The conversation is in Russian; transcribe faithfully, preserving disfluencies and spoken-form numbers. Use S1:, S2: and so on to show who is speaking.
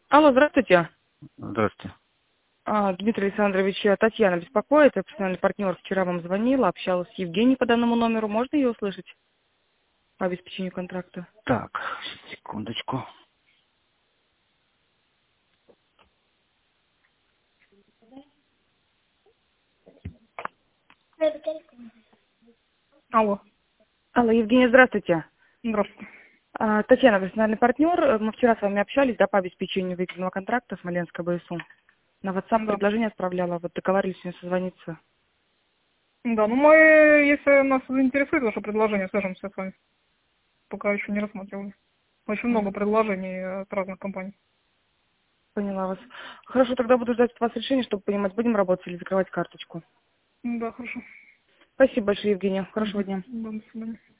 S1: Алло, здравствуйте.
S2: Здравствуйте.
S1: А, Дмитрий Александрович, э, Татьяна беспокоит, я профессиональный партнер, вчера вам звонила, общалась с Евгенией по данному номеру. Можно ее услышать по обеспечению контракта?
S2: Так, секундочку.
S3: Алло,
S1: Алло, Евгения, здравствуйте.
S3: здравствуйте.
S1: А, Татьяна, профессиональный партнер, э, мы вчера с вами общались, да, по обеспечению выигранного контракта Смоленская БСУ. На WhatsApp
S3: Да.
S1: предложение отправляла, вот договорились с ней созвониться.
S3: Да, ну мы, если нас заинтересует ваше предложение, свяжемся с вами. Пока еще не рассматривали. Очень много
S1: Мгм.
S3: предложений от разных компаний.
S1: Поняла вас. Хорошо, тогда буду ждать от вас решения, чтобы понимать, будем работать или закрывать карточку.
S3: Да, хорошо.
S1: Спасибо большое, Евгения. Хорошего
S3: Угу.
S1: дня.
S3: Да, до свидания.